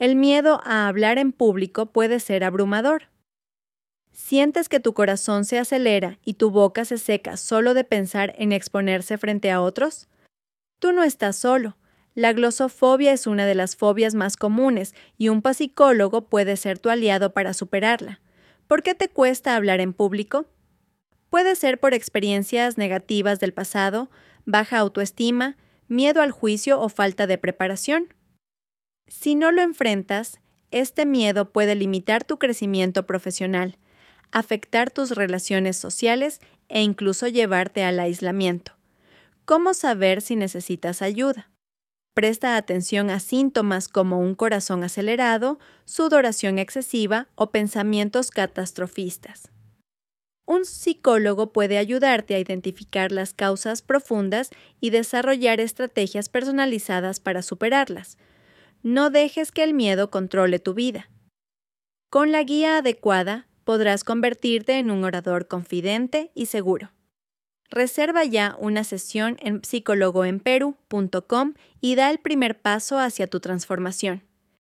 El miedo a hablar en público puede ser abrumador. ¿Sientes que tu corazón se acelera y tu boca se seca solo de pensar en exponerse frente a otros? Tú no estás solo. La glosofobia es una de las fobias más comunes y un psicólogo puede ser tu aliado para superarla. ¿Por qué te cuesta hablar en público? Puede ser por experiencias negativas del pasado, baja autoestima, miedo al juicio o falta de preparación. Si no lo enfrentas, este miedo puede limitar tu crecimiento profesional, afectar tus relaciones sociales e incluso llevarte al aislamiento. ¿Cómo saber si necesitas ayuda? Presta atención a síntomas como un corazón acelerado, sudoración excesiva o pensamientos catastrofistas. Un psicólogo puede ayudarte a identificar las causas profundas y desarrollar estrategias personalizadas para superarlas. No dejes que el miedo controle tu vida. Con la guía adecuada, podrás convertirte en un orador confidente y seguro. Reserva ya una sesión en psicologoenperu.com y da el primer paso hacia tu transformación.